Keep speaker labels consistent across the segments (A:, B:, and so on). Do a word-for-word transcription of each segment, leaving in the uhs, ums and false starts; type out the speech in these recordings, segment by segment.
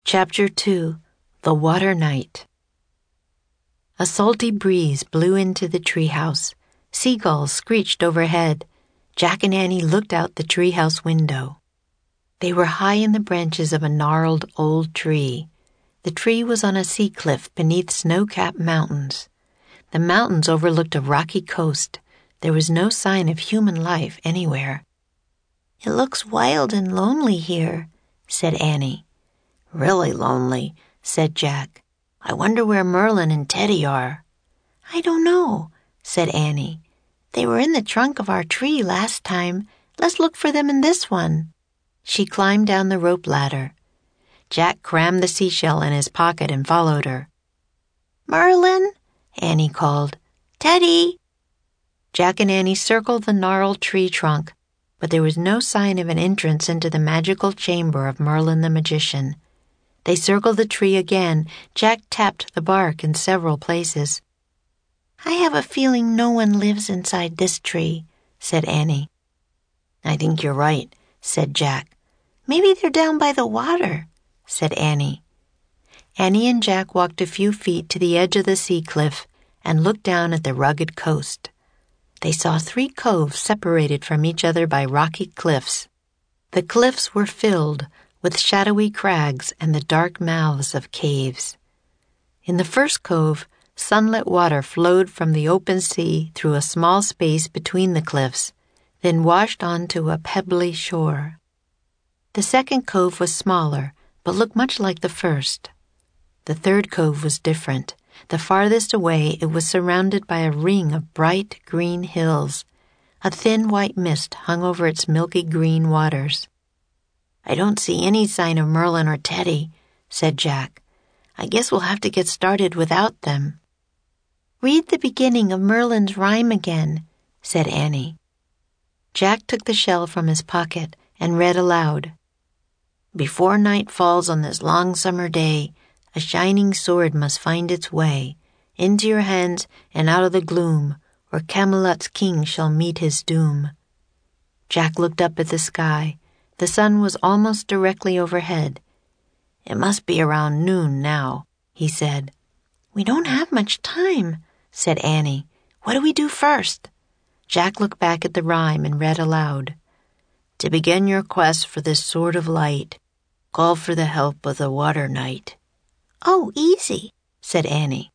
A: Chapter two. The Water Knight. A salty breeze blew into the treehouse. Seagulls screeched overhead. Jack and Annie looked out the treehouse window. They were high in the branches of a gnarled old tree. The tree was on a sea cliff beneath snow-capped mountains. The mountains overlooked a rocky coast. There was no sign of human life anywhere. "It looks wild and lonely here," said Annie. "Really lonely," said Jack. "I wonder where Merlin and Teddy are." "I don't know," said Annie. "They were in the trunk of our tree last time. Let's look for them in this one." She climbed down the rope ladder. Jack crammed the seashell in his pocket and followed her. "Merlin," Annie called. "Teddy." Jack and Annie circled the gnarled tree trunk, but there was no sign of an entrance into the magical chamber of Merlin the magician. They circled the tree again. Jack tapped the bark in several places. "I have a feeling no one lives inside this tree," said Annie. "I think you're right," said Jack. "Maybe they're down by the water," said Annie. Annie and Jack walked a few feet to the edge of the sea cliff and looked down at the rugged coast. They saw three coves separated from each other by rocky cliffs. The cliffs were filled with shadowy crags and the dark mouths of caves. In the first cove, sunlit water flowed from the open sea through a small space between the cliffs, then washed onto a pebbly shore. The second cove was smaller, but looked much like the first. The third cove was different. The farthest away, it was surrounded by a ring of bright green hills. A thin white mist hung over its milky green waters. "I don't see any sign of Merlin or Teddy," said Jack. "I guess we'll have to get started without them." "Read the beginning of Merlin's rhyme again," said Annie. Jack took the shell from his pocket and read aloud. "Before night falls on this long summer day, a shining sword must find its way into your hands and out of the gloom, or Camelot's king shall meet his doom." Jack looked up at the sky. The sun was almost directly overhead. "It must be around noon now," he said. "We don't have much time," said Annie. "What do we do first?" Jack looked back at the rhyme and read aloud. "To begin your quest for this sword of light, call for the help of the Water Knight." "Oh, easy," said Annie.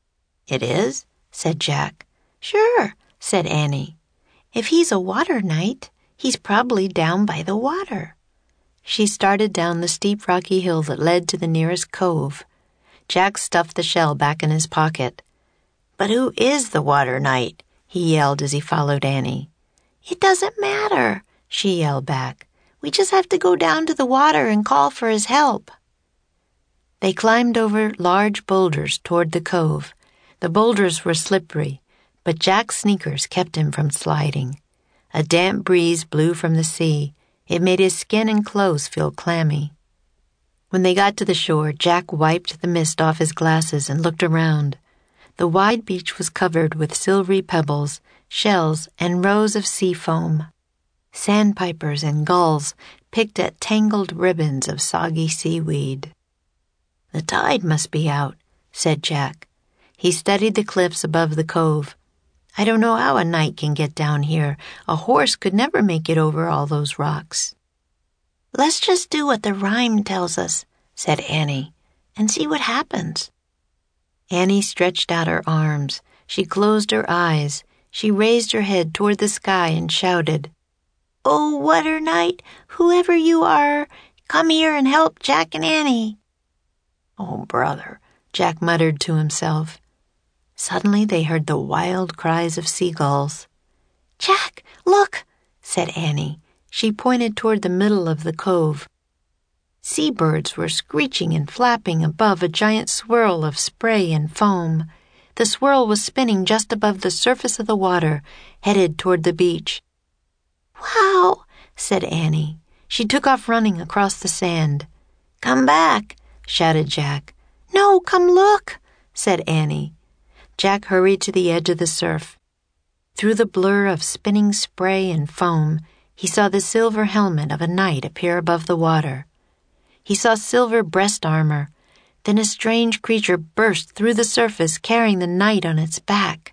A: "It is?" said Jack. "Sure," said Annie. "If he's a water knight, he's probably down by the water." She started down the steep rocky hill that led to the nearest cove. Jack stuffed the shell back in his pocket. "But who is the Water Knight?" he yelled as he followed Annie. "It doesn't matter," she yelled back. "We just have to go down to the water and call for his help." They climbed over large boulders toward the cove. The boulders were slippery, but Jack's sneakers kept him from sliding. A damp breeze blew from the sea. It made his skin and clothes feel clammy. When they got to the shore, Jack wiped the mist off his glasses and looked around. The wide beach was covered with silvery pebbles, shells, and rows of sea foam. Sandpipers and gulls picked at tangled ribbons of soggy seaweed. "The tide must be out," said Jack. He studied the cliffs above the cove. "I don't know how a knight can get down here. A horse could never make it over all those rocks." "Let's just do what the rhyme tells us," said Annie, "and see what happens." Annie stretched out her arms. She closed her eyes. She raised her head toward the sky and shouted, "Oh, Water Knight, whoever you are, come here and help Jack and Annie." "Oh, brother," Jack muttered to himself. Suddenly they heard the wild cries of seagulls. "Jack, look," said Annie. She pointed toward the middle of the cove. Seabirds were screeching and flapping above a giant swirl of spray and foam. The swirl was spinning just above the surface of the water, headed toward the beach. "Wow," said Annie. She took off running across the sand. "Come back," shouted Jack. "No, come look," said Annie. Jack hurried to the edge of the surf. Through the blur of spinning spray and foam, he saw the silver helmet of a knight appear above the water. He saw silver breast armor. Then a strange creature burst through the surface, carrying the knight on its back.